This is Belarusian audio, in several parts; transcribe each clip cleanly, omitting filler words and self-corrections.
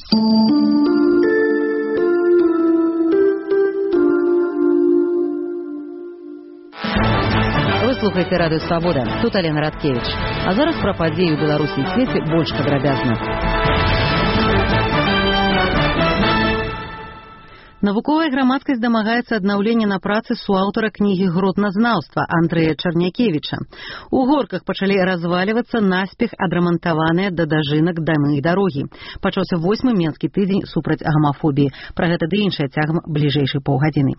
Вы слухаеце радыё Свабода. Тут Алена Радкевич. А зараз пра падзеі ў Беларусі і свеце больш падрабязна. Навуковая грамадскасць дамагаецца аднаўлення на працы суаўтара кнігі гродназнаўства Андрэя Чарнякевіча. У Горках пачалі развалівацца наспех адрамантаваныя да дажынак дамы і дарогі. Пачаўся 8-й менскі тыдзень супраць гамафобіі. Пра гэта ды іншае цягам бліжэйшай паўгадзіны.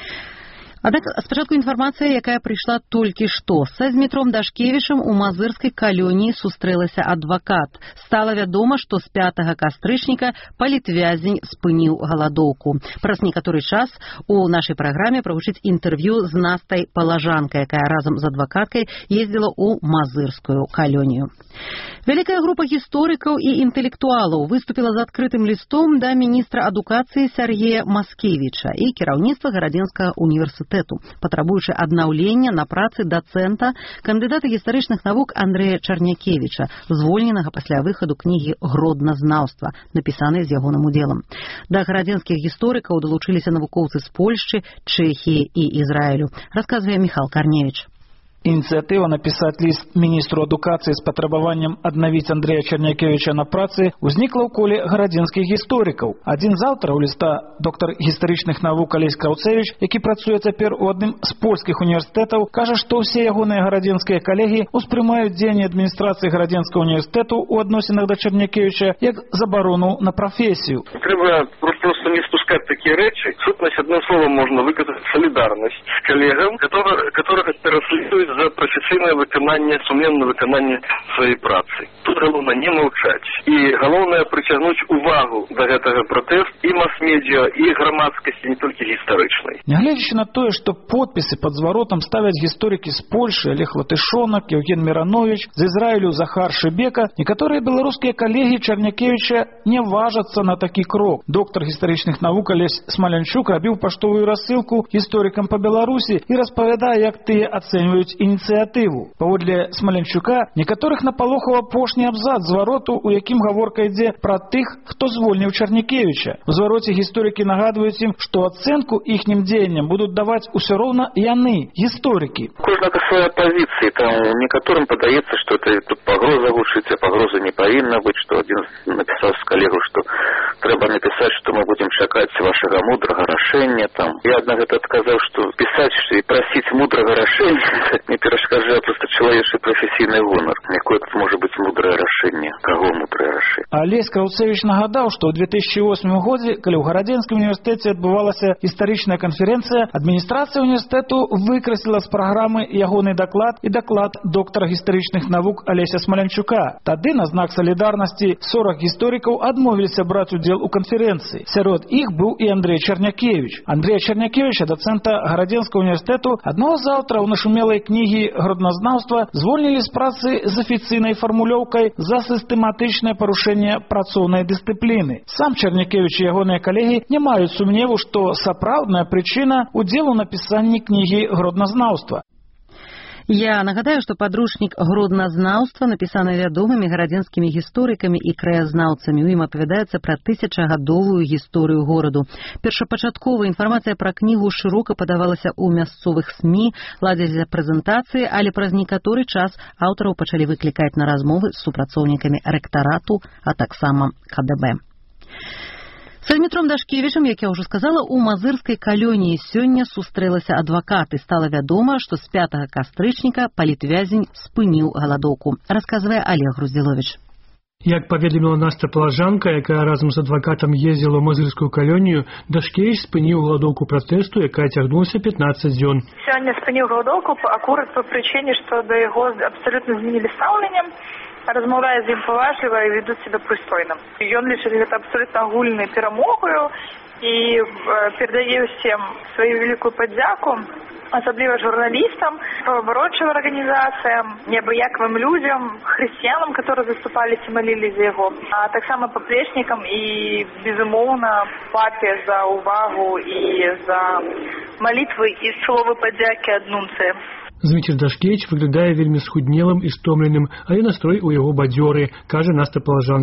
Аднак спачатку інфармацыя, якая прыйшла толькі што. Са Змітром Дашкевічам у мазырскай калоніі сустрэлася адвакат. Стала вядома, што з 5 кастрычніка палітвязень спыніў галадоўку. Праз некаторы час у нашай праграме прагучыць інтэрв'ю з Настай Палажанкай, якая разам з адвакаткай ездзіла ў мазырскую калонію. Вялікая група гісторыкаў і інтэлектуалаў выступіла з адкрытым лістом да міністра адукацыі Сяргея Маскевіча і кіраўніцтва Гарадзенскага універсітэту, патрабуючы аднаўлення на працы дацэнта, кандыдата гістарычных навук Андрэя Чарнякевіча, звольненага пасля выхаду кнігі «Гродназнаўства», напісанай з ягоным удзелам. Да гарадзенскіх гісторыкаў далучыліся навукоўцы з Польшчы, Чэхіі і Ізраілю, расказвае Міхал Карневіч. Инициатива написать лист министру адукации с потребованием аднавіць Андрея Чернякевича на працы узнікла ў коле гарадзенскіх гісторыкаў. Адзін з аўтараў ліста, доктар гістарычных навук Алесь Краўцевіч, які працуе цяпер у адным з польскіх універсітэтаў, кажа, што ўсе ягоныя гарадзенскія калегі ўспрымаюць дзеянні адміністрацыі гарадзенскага універсітэту ў адносінах да Чернякевича як забарону на прафесію. Трэба просто не спускать такие речи. Сутность, одним словом, можно выказать солидарность с коллегам, которых переследуют за професійне виконання, сумленне виконання своєї праці. Тут головне не мовчать. І головне притягнути увагу до цього протесту і мас-медіа, і громадськості, не тільки історичної. Нягледзячы на тое, што подпісы пад зваротам ставяць гісторыкі з Польшы Олег Латышонак, Евген Миранович, з Ізраілю Захар Шебека, некаторыя беларускія калегі Чарнякевіча не важацца на такі крок. Доктар гістарычных навук Алесь Смалянчук рабіў паштовую рассылку гісторыкам па Беларусі і распавядае, як тыя ацэньваюць ініцыятыву. Паводле Смалянчука, некаторых напалохаў апошні абзац звароту, у якім гаворка ідзе пра тых, хто звольніў Чарнякевіча. У звароце гісторыкі нагадваюць ім, што ацэнку іхнім дзеянням будуць даваць усё роўна яны, гісторыкі. Кожнага свая пазіцыя. Там некаторым падаецца, што тут пагроза гучыць, а пагрозы не павінна быць, што адзін напісаў з калегаў, што трэба напісаць, што мы будзем чакаць вашага мудрага рашэння. Там я аднак гэта адказаў, што пісаць і прасіць мудрага рашэння не перашкаджае просто чалавечы прафесійны гонар. Якое тут можа быць мудрае рашэнне? Каго мудрае рашэнне? Алесь Краўцевіч нагадаў, што ў 2008 годзе, калі ў Гарадзенскім універсітэце адбывалася гістарычная канферэнцыя, адміністрацыя універсітэту выкрасіла з праграмы ягоны даклад і даклад доктара гістарычных навук Алеся Смалянчука. Тады на знак салідарнасці 40 гісторыкаў адмовіліся браць удзел у канферэнцыі. Сярод іх быў і Андрэй Чарнякевіч. Андрэя Чарнякевіча, дацэнта Гарадзенскага універсітэту, аднаго з аўтараў нашумелай кнігі «Гродназнаўства», звольнілі з працы з афіцыйнай фармулёўкай за сістэматычнае парушэнне працоўнай дысцыпліны. Сам Чарнякевіч і ягоныя калегі не маюць сумневу, што сапраўдная прычына удзелу ў напісанні кнігі «Гродназнаўства». Я нагадаю, што падручнік «Гродназнаўства» напісаны вядомымі гарадзенскімі гісторыкамі і краязнаўцамі. У ім апавядаецца пра тысячагадовую гісторыю гораду. Першапачатковая інфармацыя пра кнігу шырока падавалася ў мясцовых СМІ, ладзіліся прэзентацыі, але праз некаторы час аўтараў пачалі выклікаць на размовы з супрацоўнікамі рэктарату, а таксама КДБ. Са Змітром Дашкевічам, як я ўжо сказала, у мазырскай калоніі сёння сустрэлася адвакат і стала вядома, што з 5 кастрычніка палітвязень спыніў галадоўку. Расказвае Олег Груздзіловіч. Як паведаміла Наста Палажанка, якая разам з адвакатам ездзіла ў мазырскую калонію, Дашкевіч спыніў галадоўку пратэсту, якая цягнулася 15 дзён. Сёння спыніў галадоўку акурат па прычыне, што да яго абсалютна змянілі стаўленне, размаўляе з ім паважліва і ведуць себя прыстойна. Ён лічыць гэта абсалютна агульнай перамогаю і перадае ўсім сваю вялікую падзяку, асабліва журналістам, праваабарончым арганізацыям, неабыякавым людзям, хрысціянам, которые заступались і малілі за яго, а таксама паплечнікам і, безумоўна, папе за увагу і за малітвы і словы падзякі ад нунцыя. Зміцер Дашкевіч выглядае вельмі схуднелым і стомленым, але настрой у яго бадзёры, кажа Наста Палажанка.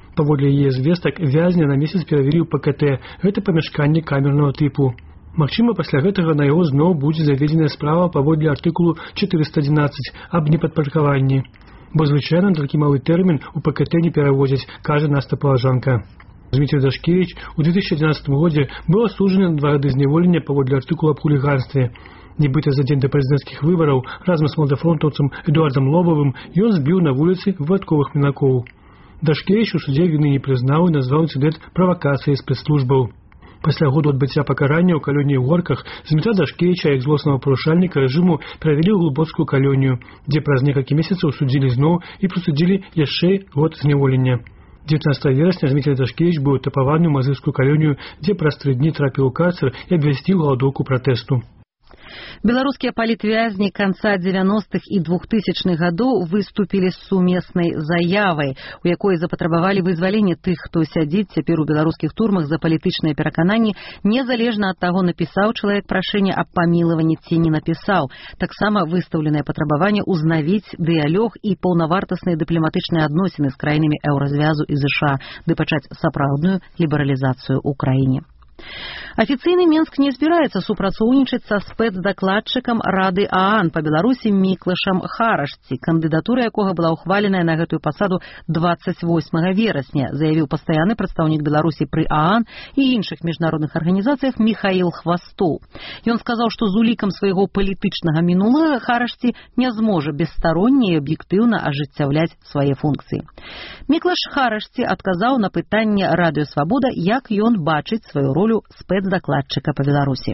Паводле яе звестак, вязня на месяц перавялі ў ПКТ. Гэта памяшканне камернага тыпу. Магчыма, пасля гэтага на яго зноў будзе заведзеная справа паводле артыкулу 411 аб непадпарадкаванні. Бо звычайна такі малы тэрмін у ПКТ не перавозяць, кажа настапалажанка. Дмітрий Дашкевич у 2011 годзе быў асуджаны на 2 гады зняволення паводле артыкула аб хуліганстве. Нібыта за дзень да прэзідэнцкіх выбараў разам з маладафронтаўцам Эдуардам Лобавым ён збіў на вуліцы выпадковых мінакоў. Дашкевич у судзе віны не прызнаў і назваў інцыдэнт правакацыяй спецслужбаў. Пасля году адбыцця пакарання ў калоніі ў Горках Дмітра Дашкевіча як злоснага парушальніка рэжыму перавялі ў глыбоцкую калонію, дзе праз некалькі месяцаў судзілі зноў і прысудзілі яшчэ год зняволення. 19 верасня Дмітрий Дашкевич быў тапаваны ў мазырскую калонію, дзе праз 3 дні трапіў у карцер і абвясціў галадоўку пратэсту. Беларускія палітвязні канца 90-х і 2000-х гадоў выступілі з сумеснай заявай, у якой запатрабавалі вызвалення тых, хто сядзіць цяпер у беларускіх турмах за палітычныя перакананні, незалежна ад таго, напісаў чалавек прашэнне аб памілаванні ці не напісаў. Таксама выстаўленае патрабаванне ўзнавіць дыялог і паўнавартасныя дыпламатычныя адносіны з краінамі Еўразвязу і ЗША, ды пачаць сапраўдную лібералізацыю ў краіне. Афіцыйны Менск не збіраецца супрацоўнічаць са спецдакладчыкам Рады ААН па Беларусі Міклашам Харашці, кандыдатура якога была ўхваленая на гэтую пасаду 28 верасня, заявіў пастаянны прадстаўнік Беларусі пры ААН і іншых міжнародных арганізацыях Міхаіл Хвастоў. Ён сказаў, што з улікам свайго палітычнага мінулага Харашці не зможа бесстаронне і аб'ектыўна ажыццяўляць свае функцыі. Міклаш Харашці адказаў на пытанне Радыё Свабода, як ён бачыць сваю ролю спецдакладчыка па Беларусі.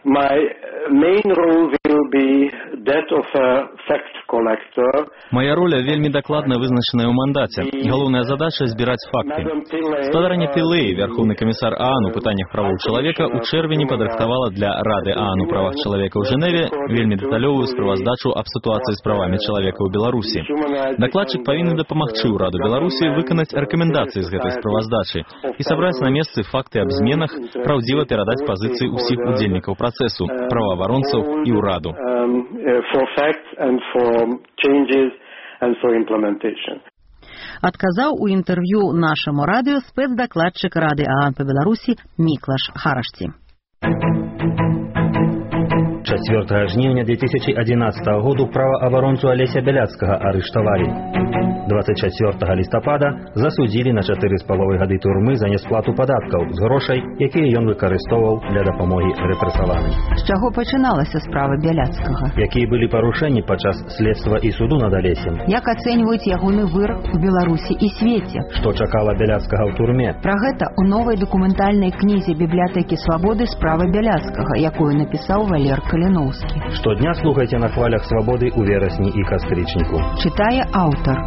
Моя роля вельмі дакладна вызначаная ў мандаце. Галоўная задача збіраць факты. Спадарня Пілэй, вярхоўны камісар ААН у пытаннях правоў чалавека, у чэрвені падрыхтавала для Рады ААН у правах чалавека ў Жэневе вельмі дэталёвую справаздачу аб сітуацыі з правамі чалавека ў Беларусі. Дакладчык павінен дапамагчы ўраду Беларусі выканаць рэкамендацыі з гэтай справаздачы і сабраць на месцы факты аб зменах, праўдзіва перадаць пазіцыі ўсіх удзельнікаў працэсу, праваабаронцаў і ўраду. Адказаў у інтэрв'ю нашаму радыё спецдакладчык Рады ААН па Беларусі Міклаш Харашці. 4 жніўня 2011 году праваабаронцу Алеся Бяляцкага арыштавалі. 24 лістапада засудзілі на 4,5 гады турмы за несплату падаткаў з грошай, якія ён выкарыстоўваў для дапамогі рэпрэсаваным. З чаго пачыналася справа Бяляцкага? Якія былі парушэнні падчас следства і суду над Алесем? Як ацэньваюць ягоны вырак у Беларусі і свеце? Што чакала Бяляцкага ў турме? Пра гэта ў новай дакументальнай кнізе бібліятэкі Свабоды справа Бяляцкага, якую напісаў Валер Каліноўскі. Штодня слухайце на хвалях Свабоды ў верасні і кастрычніку. Чытае аўтар.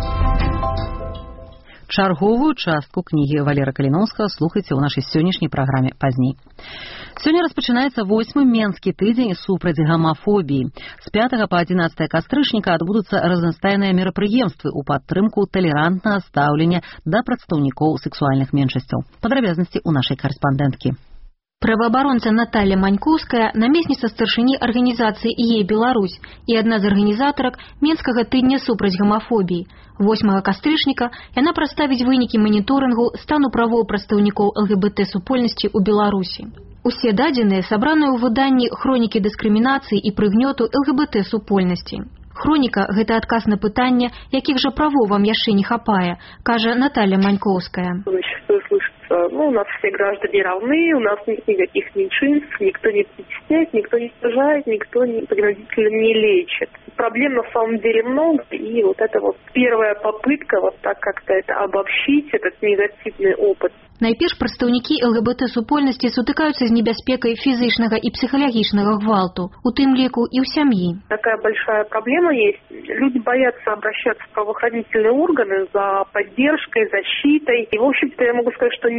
Чарговую частку кнігі Валера Каліноўскага слухайце ў нашай сённяшняй праграме пазней. Сёння распачынаецца 8-й Менскі тыдзень супраць гамафобіі. З 5 па 11 кастрычніка адбудуцца разнастайныя мерапрыемствы ў падтрымку талерантнага стаўлення да прадстаўнікоў сэксуальных меншасцяў. Падрабязнасці ў нашай карэспандэнткі. Праваабаронца Наталья Манькоўская, намесніца старшыні арганізацыі «ЕЕ Беларусь» і адна з арганізатарак Менскага тыдня супраць гамафобіі. 8 кастрычніка яна прадставіць вынікі маніторынгу стану правоў прадстаўнікоў ЛГБТ-супольнасці ў Беларусі. Усе дадзеныя сабраныя ў выданні «Хронікі дыскрымінацыі і прыгнёту ЛГБТ-супольнасці». Хроніка – гэта адказ на пытанне, якіх жа правоў вам яшчэ не хапае, кажа Наталья Манькоўская. У нас все граждане равны, у нас нет никаких меньшинств, никто не притесняет, никто не сажает, никто принудительно не лечит. Проблем на самом деле много, и вот это вот первая попытка вот так как-то это обобщить, этот негативный опыт. Найперш прадстаўнікі ЛГБТ-супольнасці сутыкаюцца з небяспекай фізычнага і псіхалагічнага гвалту, у тым ліку і ў сям'і. Такая большая проблема есть. Люди боятся обращаться в правоохранительные органы за поддержкой, защитой. И, в общем-то, я могу сказать, что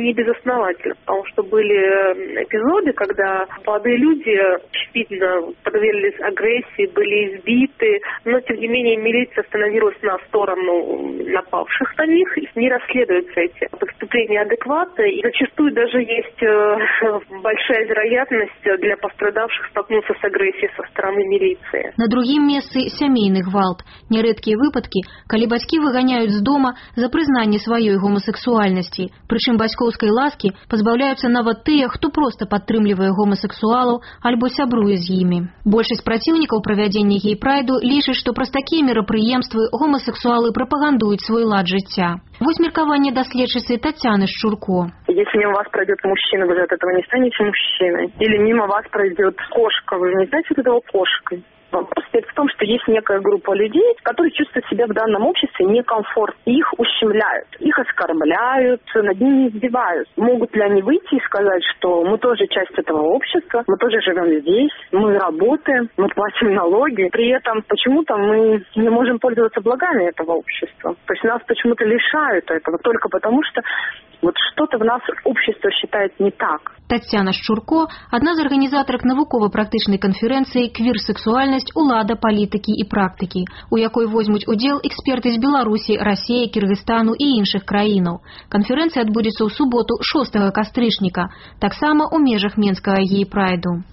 не безосновательно, потому что были эпизоды, когда молодые люди очевидно подверглись агрессии, были избиты, но тем не менее милиция становилась на сторону напавших на них, и не расследуются эти преступления адекватно, и зачастую даже есть большая вероятность для пострадавших столкнуться с агрессией со стороны милиции. На другім месцы сямейны гвалт. Нярэдкія выпадкі, калі бацькі выганяюць з дома за прызнанне сваёй гомасексуальнасці. Прычым бацькоўскай ласкі пазбаўляюцца нават тыя, хто проста падтрымлівае гомасексуалаў альбо сябруе з імі. Большасць праціўнікаў правядзення гей-прайду лічаць, што праз такія мерапрыемствы гомасексуалы прапагандуюць свой лад жыцця. Вось меркаванне даследчыцы Татьяны Шчурко. Если мимо вас пройдет мужчина, вы от этого не станете мужчиной. Или мимо вас пройдет кошка, вы не знаете, что это кошкой. Вопрос в том, что есть некая группа людей, которые чувствуют себя в данном обществе некомфортно. Их ущемляют, их оскорбляют, над ними издевают. Могут ли они выйти и сказать, что мы тоже часть этого общества, мы тоже живем здесь, мы работаем, мы платим налоги. При этом почему-то мы не можем пользоваться благами этого общества. То есть нас почему-то лишают этого только потому, что вот что-то в нас общество считает не так. Татьяна Шчурко – одна з арганізатарак навукова-практычнай канферэнцыі «Квір-сексуальнасць, улада, палітыкі і практыкі», у якой возьмуць удзел эксперты з Беларусі, Расіі, Кыргызстану і іншых краінаў. Канферэнцыя адбудзецца ў суботу 6 кастрычніка, таксама ў межах Менскага гей-прайду.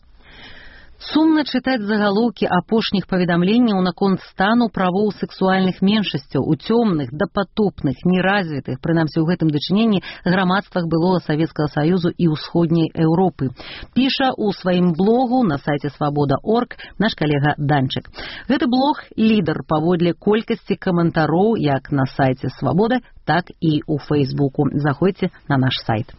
Сумна чытаць загалоўкі апошніх паведамленняў наконт стану правоў сексуальных меншасцяў у цёмных, дапатопных, неразвітых, прынамсі ў гэтым дачыненні, грамадствах былога Савецкага Саюзу і ўсходняй Еўропы. Піша ў сваім блогу на сайце свабода.орг наш калега Данчык. Гэты блог лідар паводле колькасці каментароў як на сайце Свабода, так і ў Фейсбуку. Заходзьце на наш сайт.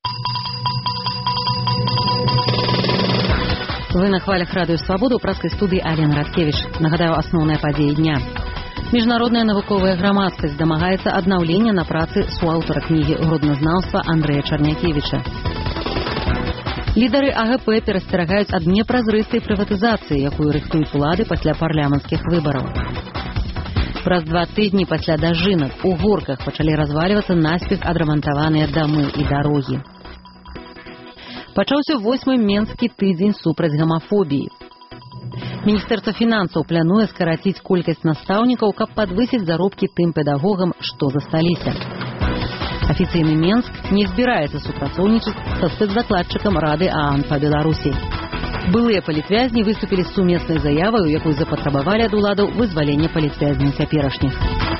Вы на хвалях радыё Свабода ў праскай студыі Алена Радкевіч. Нагадаю, асноўныя падзеі дня. Міжнародная навуковая грамадскасць дамагаецца аднаўлення на працы суаўтара кнігі «Грудназнаўства» Андрэя Чарнякевіча. Лідары АГП перасцерагаюць ад непразрыстай прыватызацыі, якую рыхтуюць улады пасля парламенцкіх выбараў. Праз 2 тыдні пасля дажынак у Горках пачалі развалівацца наспех адрамантаваныя дамы і дарогі. Пачаўся 8-й Менскі тыдзень супраць гамафобіі. Міністэрства фінансаў плануе скараціць колькасць настаўнікаў, каб падвысіць заробкі тым педагогам, што засталіся. Афіцыйны Менск не збіраецца супрацоўнічаць са спецдакладчыкам Рады ААН па Беларусі. Былыя палітвязні выступілі з сумеснай заявай, у якой запатрабавалі ад уладаў вызвалення палітвязняў цяперашніх.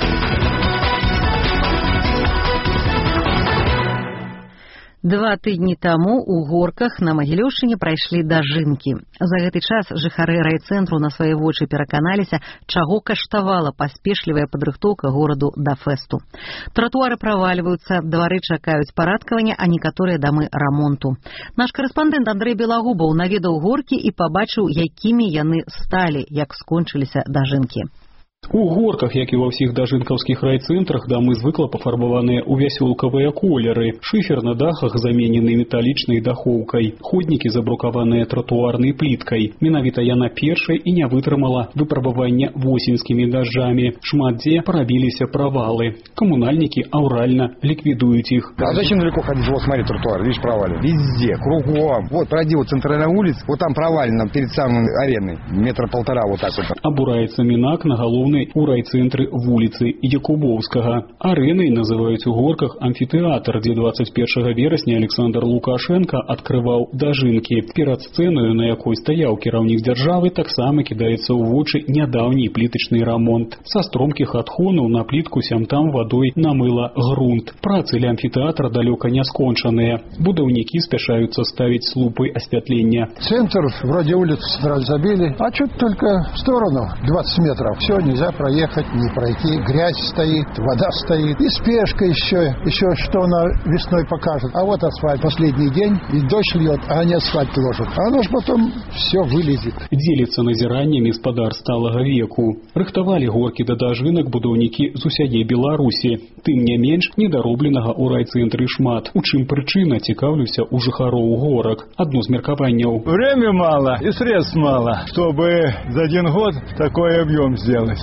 2 тыдні таму ў Горках на Магілёўшчыне прайшлі дажынкі. За гэты час жыхары райцэнтру на свае вочы пераканаліся, чаго каштавала паспешлівая падрыхтоўка гораду да фэсту. Тратуары правальваюцца, двары чакаюць парадкавання, а некаторыя дамы рамонту. Наш карэспандэнт Андрэй Белагубаў наведаў Горкі і пабачыў, якімі яны сталі, як скончыліся дажынкі. У Горках, як і ва ўсіх дажынкаўскіх райцэнтрах, дамы звыкла пафарбаваныя ў вясёлкавыя колеры. Шыфер на дахах заменены металічнай дахоўкай. Ходнікі забрукаваныя тратуарнай пліткай. Менавіта яна першай і не вытрымала выпрабавання восеньскімі дажджамі. Шмат дзе парабіліся правалы. Коммунальники аврально ликвидуют их. А зачем далеко ходить? Вот смотри, тротуар, видишь, провален. Везде, кругом. Вот пройди вот центральная улица, вот там провалено перед самой ареной. 1,5 метра вот так вот. Абураецца Мінак на галоўнай у райцэнтры вуліцы Якубоўскага. Арэнай называюць у Горках амфітэатр, дзе 21 верасня Александр Лукашенко адкрываў дажынкі. Перад сцэнаю, на якой стаяў кіраўнік дзяржавы, таксама кідаецца ў вочы нядаўні плітачны рамонт. Са стромкіх адхонаў на плітку сям-там вадой намыла грунт. Працы ля амфітэатра далёка не скончаныя. Будаўнікі спяшаюцца ставіць слупы асвятлення. Центр вроде улиц забили, а чуть только в сторону 20 метров. Все, нельзя проехать, не пройти. Грязь стоит, вода стоит. И спешка еще что она весной покажет. А вот асфальт. Последний день, и дождь льет, а они асфальт ложат. А оно ж потом все вылезет. Делится назираннем гаспадар сталага веку. Рыхтавалі Горкі да дажынак будаўнікі з усяе Беларусі. Тым не менш, недаробленага ў райцэнтры шмат. У чым прычына, цікаўлюся у жыхароў Горак. Одно з меркаванняў. Время мало и средств мало, чтобы за 1 год такой объем сделать.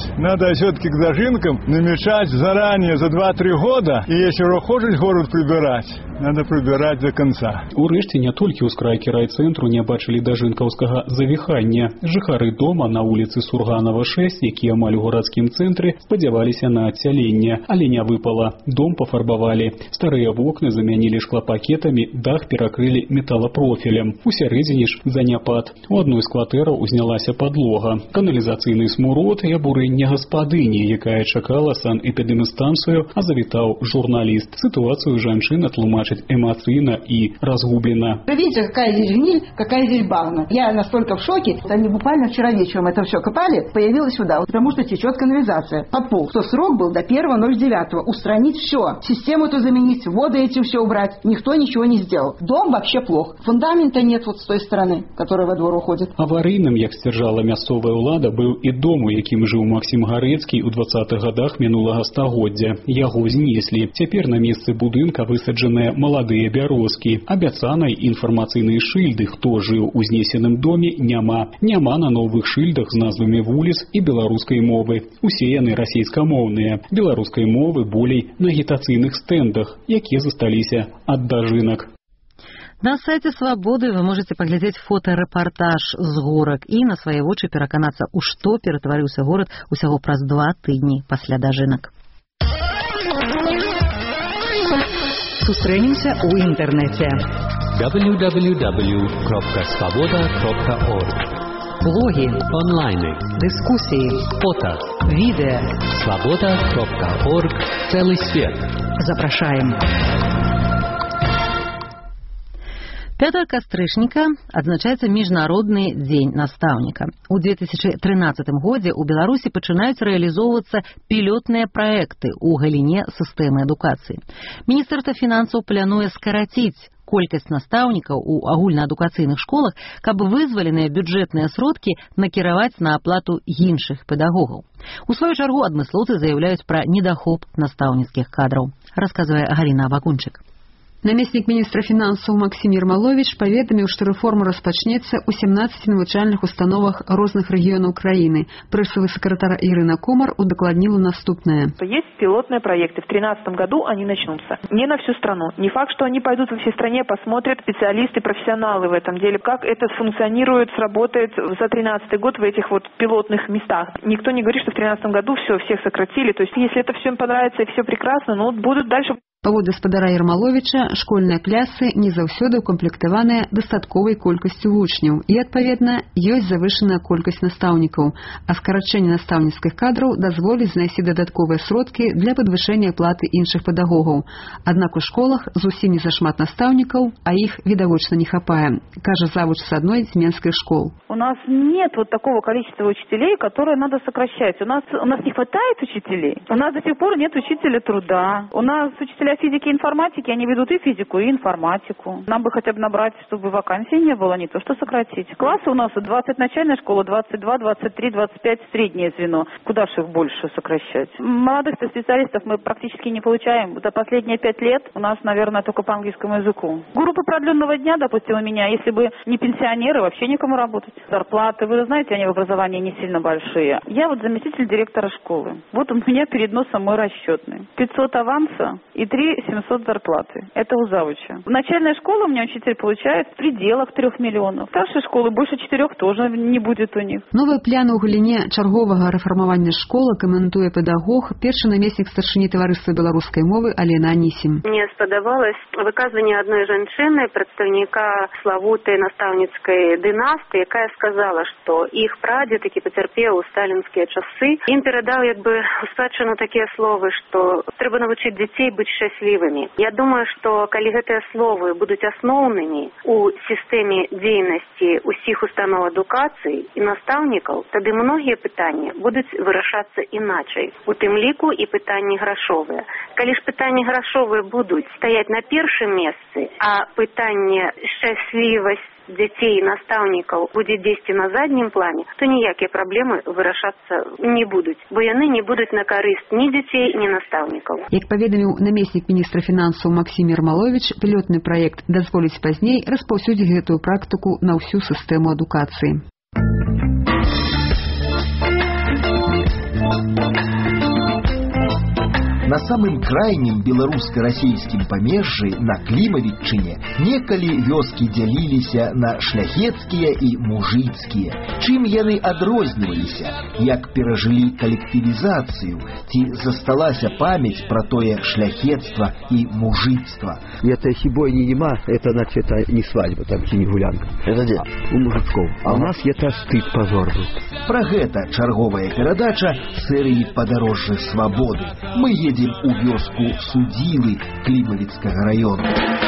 Надо все-таки к дожинкам намечать заранее за 2-3 года. И если хочешь город прибирать, надо прибирать до конца. Урэшце не толькі ў скрайкі райцэнтру не бачылі дажынкаўскага завіхання. Жыхары дома на вуліцы Сурганова 6, які амаль у гарадскім цэнтры, спадзяваліся на адсяленне, але не выпала. Дом пафарбавалі. Старыя вокны замянілі шклапакетамі, дах перакрылі металапрофілем. У сярэдзіне ж заняпад. У адной з кватэраў узнялася падлога. Каналізацыйны смурод і абурэнне гаспадыні, якая чакала санэпідэмстанцыю, а завітаў журналіст. Ситуацию жанчына тлумачыць эмоцийно и разгубленно. Вы видите, какая здесь гниль, какая здесь багна. Я настолько в шоке. Они буквально вчера вечером это все копали, появилось сюда, потому что течет канализация под пол. Что срок был до 1.09. Устранить все. Систему эту заменить, воды эти все убрать. Никто ничего не сделал. Дом вообще плох. Фундамента нет вот с той стороны, которая во двор уходит. Аварийным, як сцвярджала мясцовая ўлада, быў і дом, у якім жыў Максим Гарэцкі ў 20-х годах мінулага стагоддзя. Яго знеслі. Цяпер на месцы будынка высаджаныя маладыя бярозкі. Абяцанай інфармацыйнай шыльды, хто жыў у знесеным доме, няма. Няма на новых шыльдах з назвамі вуліц і беларускай мовы. Усе яны расейскамоўныя. Беларускай мовы болей на агітацыйных стэндах, якія засталіся ад дажынак. На сайте «Свободы» вы можете поглядеть фоторепортаж з горак і на свае вочы пераканацца, у што ператварыўся горад усяго праз 2 тыдні пасля дажынак. Сустрэнемся ў інтэрнэце. www.svoboda.org. Блоги, онлайны, дискуссии, фото, видео. Svoboda.org. Целый свет. Запрашаем. 5 кастрычніка адзначаецца міжнародны дзень настаўніка. У 2013 годзе ў Беларусі пачынаюць рэалізоўвацца пілотныя праекты ў галіне сістэмы адукацыі. Міністэрства фінансаў плануе скараціць колькасць настаўнікаў у агульнаадукацыйных школах, каб вызваленыя бюджэтныя сродкі накіраваць на аплату іншых педагогаў. У сваю чаргу адмыслоўцы заяўляюць пра недахоп настаўніцкіх кадраў, расказвае Галіна Абакунчык. Намеснік міністра фінансаў Максім Ермалович паведаміў, што рэформа распачнецца ў 17 навучальных установах розных рэгіёнаў краіны. Прэсавы сакратар Ірына Комар удакладніла наступнае. Есть пилотные проекты. В 2013 году они начнутся. Не на всю страну. Не факт, что они пойдут во всей стране, посмотрят специалисты, профессионалы в этом деле, как это функционирует, сработает за 2013 год в этих вот пилотных местах. Никто не говорит, что в 2013 году всех сократили. То есть, если это все им понравится и все прекрасно, ну, будут дальше... Паводле гаспадара Ермаловича, школьныя клясы не заўсёды укамплектаваныя дастатковай колькасцю вучняў і, адпаведна, ёсць завышаная колькасць настаўнікаў, а скарачэнне настаўніцкіх кадраў дазволіць знайсці дадатковыя сродкі для падвышэння аплаты іншых педагогаў. Аднак у школах зусім не зашмат настаўнікаў, а іх відавочна не хапае, кажа завуч з адной з менскіх школ. У нас нет вот такого количества учителей, которое надо сокращать. У нас не хватает учителей. У нас до сих пор нет учителя труда. У нас учителя физики и информатики, они ведут и физику, и информатику. Нам бы хотя бы набрать, чтобы вакансий не было, не то что сократить. Классы у нас 20 начальная школа, 22, 23, 25 среднее звено. Куда же их больше сокращать? Молодых специалистов мы практически не получаем. За последние 5 лет у нас, наверное, только по английскому языку. Группы продленного дня, допустим, у меня, если бы не пенсионеры, вообще никому работать. Зарплаты, вы знаете, они в образовании не сильно большие. Я вот заместитель директора школы. Вот у меня перед носом мой расчетный. 500 аванса и 700 зарплаты. Это у завуча. Начальная школа у меня учитель получает в пределах 3 миллионов. Старшей школы больше 4 тоже не будет у них. Новыя пляны ў галіне чарговага рэфармавання школы каментуе педагог, першы намеснік старшыні таварыства беларускай мовы Алена Анісім. Мне спадабалось выказванне адной жанчыны, прадстаўніка славутай настаўніцкай дынастыі, якая сказала, што іх прадзед, які пацярпеў у сталінскія часы, ім перадаў як бы у спадчыну такія словы, што трэба навучыць дзяцей быць шчаслівымі. Я думаю, што калі гэтыя словы будуць асноўнымі у сістэме дзейнасці ўсіх устаноў адукацыі і настаўнікаў, тады многія пытанні будуць вырашацца іначай. У тым ліку і пытанні грашовыя. Калі ж пытанні грашовыя будуць стаяць на першым месцы, а пытанне шчаслівасць дзяцей і настаўнікаў будзе дзесьці на заднім плане, то ніякія праблемы вырашацца не будуць, бо яны не будуць на карысць ні дзяцей, ні настаўнікаў. Як паведаміў намеснік міністра фінансаў Максім Ермалович, пілотны праект дазволіць пазней распаўсюдзіць гэтую практыку на ўсю сістэму адукацыі. На самым крайнім беларуска-расійскім памежжы на Клімавітчыне некалі вёскі дзяліліся на шляхецкія і мужыцкія. Чым яны адрозніваліся? Як перажылі калектывізацыю? Ці засталася памяць пра тое шляхецтва і мужыцтва? Это если бойни нема, это значит не свадьба, там не гулянка. Это где? У мужиков. А у нас это стыд, позор был. Пра гэта чарговая перадача серыі «Падарожжа свабоды». Мы едем у вёску Судзілы Клімавіцкага раёну.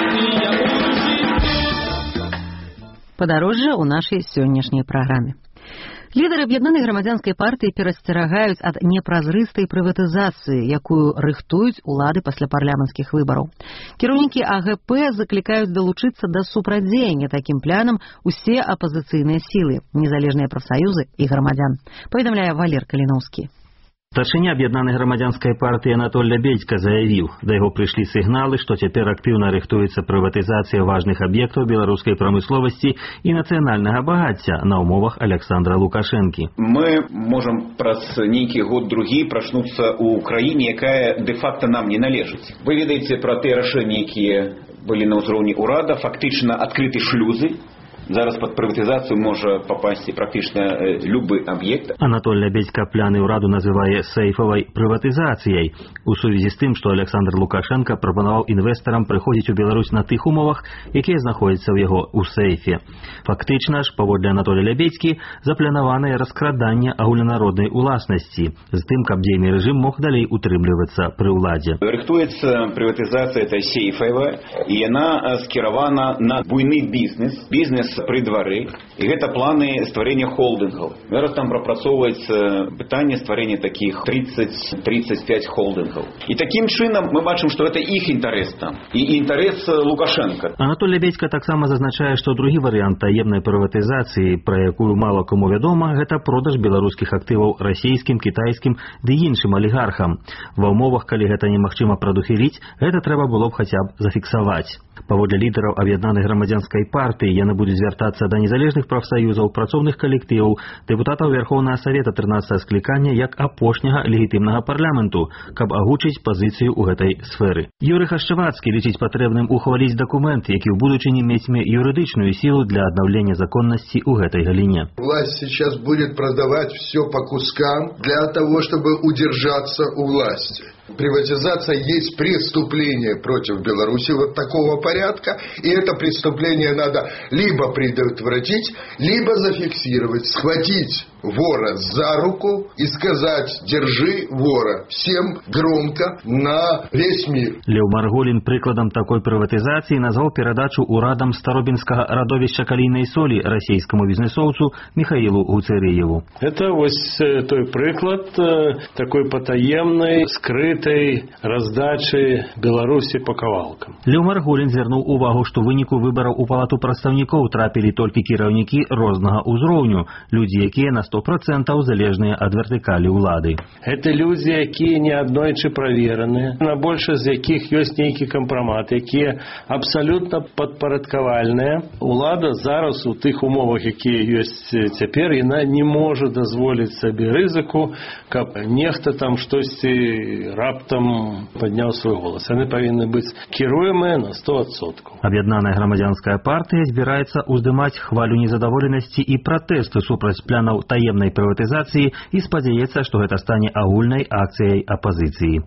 Падарожжа ў нашай сённяшняй праграме. Лідары аб'яднанай грамадзянскай партыі перасцерагаюць ад непразрыстай прыватызацыі, якую рыхтуюць улады пасля парламенцкіх выбараў. Кіраўнікі АГП заклікаюць далучыцца да супрацьдзеяння такім планам усе апазіцыйныя сілы, незалежныя прафсаюзы і грамадзян, паведамляе Валер Каліноўскі. Старшыня аб'яднанай грамадзянскай партыі Анатоль Лябедзька заявіў, да яго прыйшлі сігналы, што цяпер актыўна рыхтуецца прыватызацыя важных аб'ектаў беларускай прамысловасці і нацыянальнага багацця на ўмовах Александра Лукашэнкі. Мы можам праз нейкі год-другі прачнуцца ў краіне, якая дэ-факта нам не належыць. Вы ведаеце пра тыя рашэнні, якія былі на ўзроўні ўрада, фактычна адкрыты шлюзы. Зараз под приватизацию может попасть практически любой объект. Анатоль Лябедзька пляны ўраду называе сейфовой приватизацией у сувязі з тым, што Александр Лукашенко прапанаваў інвестарам прыходзіць у Беларусь на тых умовах, якія знаходзяцца ў яго ў сейфе. Фактычна ж, паводле Анатоля Лябедзькі, запланаванае раскраданне агульнанароднай уласнасці з тым, каб дзейны рэжым мог далей утрымлівацца пры ўладзе. Рыхтуецца приватизация эта сейфовая, і яна скіравана на буйны бізнес при двары, і гэта планы стварэння холдынгаў. Зараз там прапрацоўваецца пытанне стварэння таких 30-35 холдынгаў. І таким чынам мы бачым, што гэта іх інтарэс там, і інтарэс Лукашенко. Анатоль Лябедзька таксама зазначае, што другі варыянт таемнай прыватызацыі, пра якую мала каму вядома, гэта продаж беларускіх актываў расійскім, кітайскім ды іншым алігархам. Ва ўмовах, калі гэта немагчыма прадухіліць, гэта трэба было б хаця б зафіксаваць. Паводле лідараў аб'яднанай грамадзянскай партыі яны будуць звяртацца да незалежных прафсаюзаў, працоўных калектываў, дэпутатаў Верхоўнага Савета 13-го склікання як апошняга легітымнага парламенту, каб агучыць пазіцыю ў гэтай сферы. Юрый Хашчавацкі лічыць патрэбным ухваліць дакумент, які ў будучыні мецьме юрыдычную сілу для аднаўлення законнасці ў гэтай галіне. Власть сейчас будет продавать все по кускам для того, чтобы удержаться у власти. Приватизация есть преступление против Беларуси вот такого порядка, и это преступление надо либо предотвратить, либо зафиксировать, схватить вора за руку и сказать: держи вора, всем громко на весь мир. Леў Марголін прыкладам такой прыватызацыі назваў перадачу урадам старобінскага радовішча калійнай солі расійскаму бізнесоўцу Михаилу Гуцерыеву. Это вось той прыклад такой патаемнай, скрытай раздачы Беларусі па кавалкам. Леў Марголін звярнуў увагу, што ў выніку выбараў у палату прадстаўнікоў трапілі толькі кіраўнікі рознага ўзроўню, людзі, якія на 100% залежныя ад вертыкалі ўлады. Это людзі, якія неаднойчы правераны, на большасць з якіх ёсць нейкі кампрамат, якія абсалютна падпарадкавальныя. Улада зараз у тых умовах, якія ёсць цяпер, яна не можа дазволіць сабе рызыку, каб нехта там штосьці раптам падняў свой голас. Яны павінны быць кіруемыя на 100%. Аб'яднаная грамадзянская партыя збіраецца ўздымаць хвалю незадаволенасці і пратэсту супраць планаў таемнай прыватызацыі і спадзяецца, што гэта стане агульнай акцыяй апазіцыі.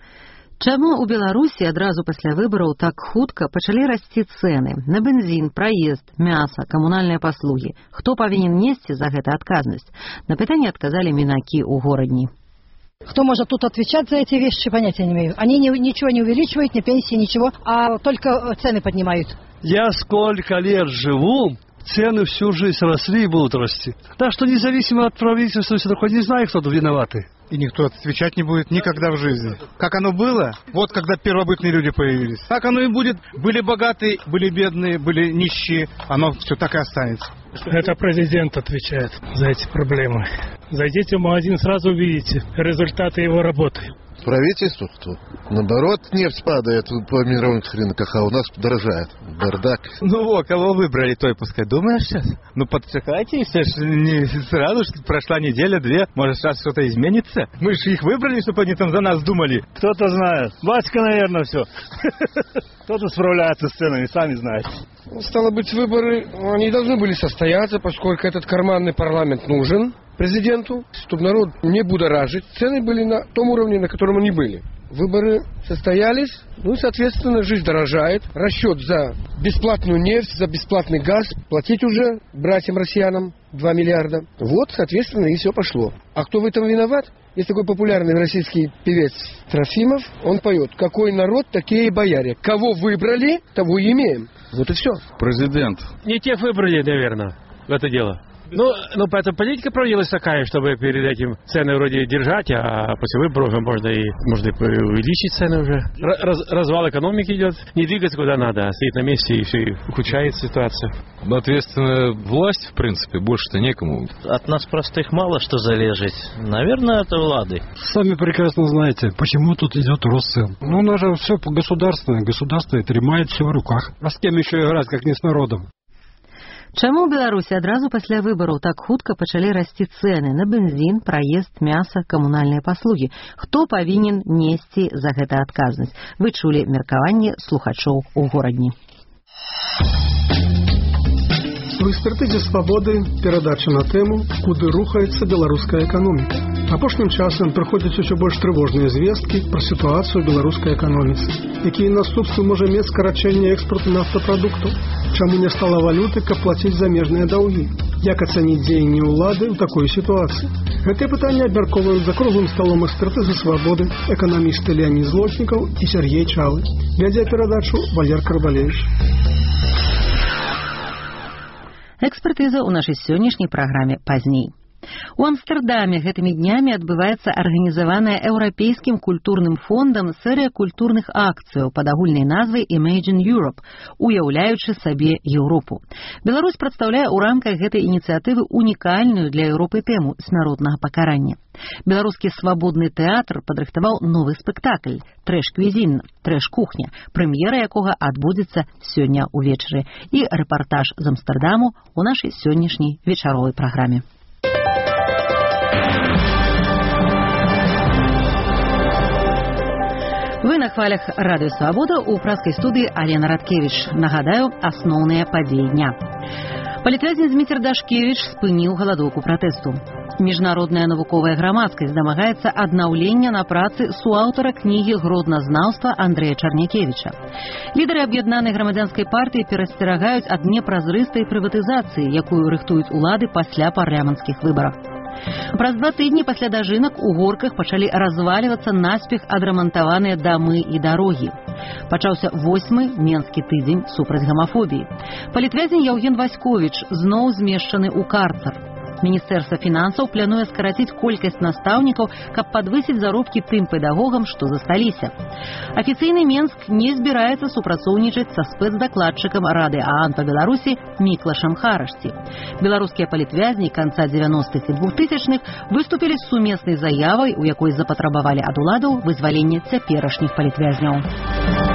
Чаму ў Беларусі адразу пасля выбараў так хутка пачалі расці цэны на бензін, праезд, мяса, камунальныя паслугі? Хто павінен несці за гэта адказнасць? На пытанне адказалі мінакі ў горадні. Кто может тут отвечать за эти вещи, понятия не имею. Они ничего не увеличивают, ни пенсии, ничего, а только цены поднимают. Я сколько лет живу, цены всю жизнь росли и будут расти. Так что независимо от правительства, все такое, не знаю, кто тут виноваты. И никто отвечать не будет никогда в жизни. Как оно было, вот когда первобытные люди появились. Так оно и будет. Были богатые, были бедные, были нищие. Оно все так и останется. Это президент отвечает за эти проблемы. Зайдите в магазин, сразу увидите результаты его работы. правительству, что наоборот нефть падает по мировых рынках, а у нас дорожает. Бардак. Кого выбрали, то и пускай. Думаешь сейчас? Подчекайте, все ж не сразу, что прошла неделя-две, может сейчас что-то изменится. Мы же их выбрали, чтобы они там за нас думали. Кто-то знает. Батька, наверное, все. Кто-то справляется с ценами, сами знаете. Стало быть, выборы, они должны были состояться, поскольку этот карманный парламент нужен президенту, чтобы народ не будоражить. Цены были на том уровне, на котором они были. Выборы состоялись, соответственно, жизнь дорожает. Расчет за бесплатную нефть, за бесплатный газ платить уже братьям-россиянам 2 миллиарда. Соответственно, и все пошло. А кто в этом виноват? Есть такой популярный российский певец Трофимов. Он поет: «Какой народ, такие бояре. Кого выбрали, того и имеем». Вот и все. Президент. Не тех выбрали, наверное, в это дело. Поэтому политика проводилась такая, чтобы перед этим цены вроде держать, а после выборов можно и увеличить цены уже. Развал экономики идет, не двигаться куда надо, а стоит на месте и все, и ухудшается ситуация. Ответственная власть, в принципе, больше-то некому. От нас простых мало что залежит. Наверное, это влады. Сами прекрасно знаете, почему тут идет рост цен. У нас же все государственное, государство и тримает все в руках. А с кем еще играть, как не с народом? Чаму ў Беларусі адразу пасля выбараў так хутка пачалі расці цэны на бензін, праезд, мяса, камунальныя паслугі? Хто павінен несці за гэта адказнасць? Вы чулі меркаванне слухачоў у горадні. У экспертызе «Свабоды» перадача на тэму, куды рухаецца беларуская эканоміка. Апошнім часам прыходзяць усё больш трывожныя звесткі пра сітуацыю ў беларускай эканоміцы. Якія наступствы можа мець скарачэнне экспарту нафтапрадуктаў? Чаму не стала валюты, каб плаціць замежныя даўгі? Як ацаніць дзеянні ўлады ў такой сітуацыі? Гэтыя пытанні абмяркоўваюць за круглым сталом экспертызы «Свабоды» эканамісты Леонид Злотнікаў і Сергей Чалы. Вядзе перадачу Валер Карбалевич. Экспертыза ў нашай сённяшняй праграме пазней. У Амстэрдаме гэтымі днямі адбываецца арганізаваная Еўрапейскім культурным фондам серыя культурных акцыяў пад агульнай назвай Imagine Europe, уяўляючы сабе Еўропу. Беларусь прадстаўляе ў рамках гэтай ініцыятывы унікальную для Еўропы тэму смяротнага пакарання. Беларускі свабодны тэатр падрыхтаваў новы спектакль «Трэш-квізін», «Трэш-кухня», прэм'ера якога адбудзецца сёння ўвечары. І рэпартаж з Амстэрдаму ў нашай сённяшняй вечаровай праграме. Вы на хвалях радыё «Свабода», у праскай студыі Алена Радкевіч. Нагадаю, асноўныя падзеі дня. Палітвязень Зміцер Дашкевіч спыніў галадоўку пратэсту. Міжнародная навуковая грамадскасць дамагаецца аднаўлення на працы суаўтара кнігі гродназнаўства Андрэя Чарнякевіча. Лідары аб'яднанай грамадзянскай партыі перасцерагаюць ад непразрыстай прыватызацыі, якую рыхтуюць улады пасля парламенцкіх выбараў. Праз 2 тыдні пасля дажынак у горках пачалі развалівацца наспех адрамантаваныя дамы і дарогі. Пачаўся 8-й менскі тыдзень супраць гамафобіі. Палітвязень Яўген Васьковіч зноў змешчаны ў карцар. Міністэрства фінансаў плануе скараціць колькасць настаўнікаў, каб падвысіць заробкі тым педагогам, што засталіся. Афіцыйны Менск не збіраецца супрацоўнічаць са спецдакладчыкам Рады ААН па Беларусі Міклашам Харашці. Беларускія палітвязні канца 90-х і 2000-х выступілі з сумеснай заявай, у якой запатрабавалі ад уладаў вызвалення цяперашніх палітвязняў.